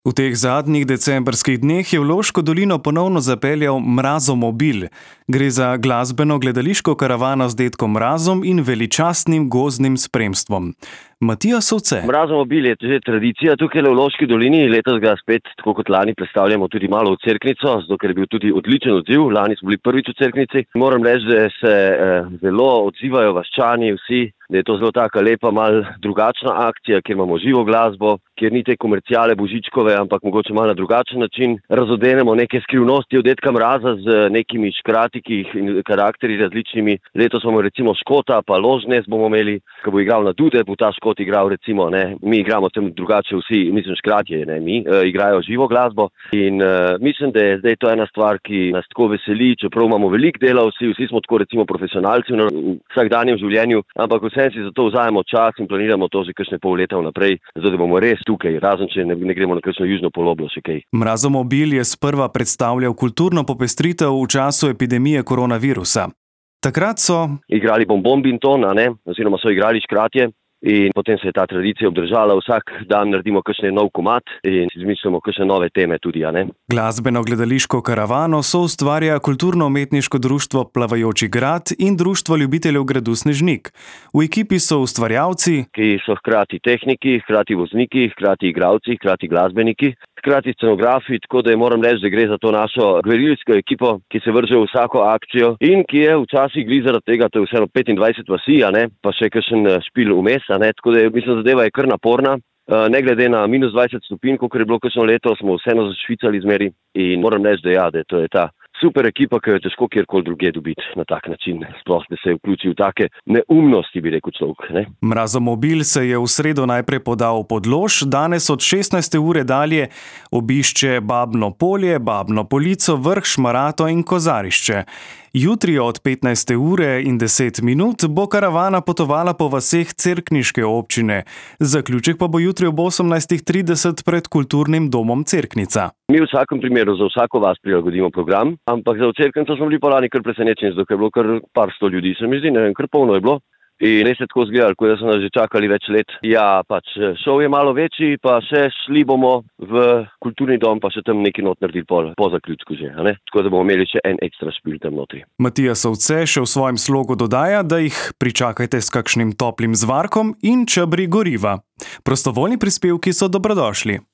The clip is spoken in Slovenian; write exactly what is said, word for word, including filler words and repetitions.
V teh zadnjih decembrskih dneh je v Loško dolino ponovno zapeljal Mrazomobil. Gre za glasbeno-gledališko karavano z dedkom Mrazom in veličastnim gozdnim spremstvom. Matija Sovce. Mrazomobil je že tradicija tukaj v Loški dolini. Letos ga spet, tako kot lani, predstavljamo tudi malo v Cerknico, zato ker je bil tudi odličen odziv. Lani smo bili prvič v Cerknici. Moram reči, da se eh, zelo odzivajo vaščani vsi, da je to zelo taka lepa, mal drugačna akcija, kjer imamo živo glasbo, kjer ni te komerciale božičkove, ampak mogoče malo na drugačen način razodenemo neke skrivnosti od dedka Mraza z nekimi škratiki in karakteri različnimi. Letos smo recimo Škota, pa Ložnes bomo imeli, ki bo igral na dude, bo ta Škot igral recimo, ne, mi igramo tem drugače vsi, mislim škratje, ne, mi e, igrajo živo glasbo in e, mislim, da je zdaj to ena stvar, ki nas tako veseli, čeprav imamo veliko dela vsi, vsi smo tako recimo profesionalci v vsakdanjem življenju, ampak vsem si zato vzajemo čas in planiramo to že kakšne pol leta vnaprej, zato da bomo res tukaj, razen če ne, ne gremo na kakšno južno poloblo še kaj. Mrazomobil je sprva predstavljal kulturno popestritev v času epidemije koronavirusa. Takrat so igrali Bonbonbinton, a ne, oziroma so igrali škratje. In potem se je ta tradicija obdržala, vsak dan naredimo kakšen nov komad in izmislimo kakšne nove teme tudi, a ne. Glasbeno-gledališko karavano so ustvarja kulturno-umetniško društvo Plavajoči grad in društvo ljubiteljev gradu Snežnik. V ekipi so ustvarjalci, ki so hkrati tehniki, hkrati vozniki, hkrati igralci, hkrati glasbeniki, hkrati scenografi, tako da je moram reči, da gre za to našo gverilsko ekipo, ki se vrže v vsako akcijo in ki je včasih glih zaradi tega, to je vseeno petindvajset vasi, a ne, pa še kakšen špil vmes. Ne, tako da je, mislim, zadeva je kar naporna. Ne glede na minus dvajset stopinj, kot je bilo kakšno leto, smo vseeno zašvicali zmeri in moram reči, da ja, da to je ta super ekipa, ki jo je težko kjerkoli drugje dobiti na tak način. Sploh, da se je vključil v take neumnosti, bi rekel človek. Ne? Mrazomobil se je v sredo najprej podal pod Lož, danes od šestnajste ure dalje obišče Babno polje, Babno polico, Vrh, Šmarato in Kozarišče. Jutri od petnajste ure in deset minut bo karavana potovala po vaseh cerkniške občine. Zaključek pa bo jutri ob osemnajstih trideset pred kulturnim domom Cerknica. Mi v vsakem primeru za vsako vas prilagodimo program, ampak za v Cerknico smo bili pa lani kar presenečeni, zato je bilo kar par sto ljudi, se mi zdi, ne vem, kar polno je bilo. In res je tako izgledalo, kot da so nas že čakali več let. Ja, pač šov je malo večji, pa še šli bomo v kulturni dom, pa še tam nekaj not naredili po, po zaključku že, a ne? Tako da bomo imeli še en ekstra špil tam notri. Matija Sovce še v svojem slogu dodaja, da jih pričakajte s kakšnim toplim zvarkom in čebri goriva. Prostovoljni prispevki so dobrodošli.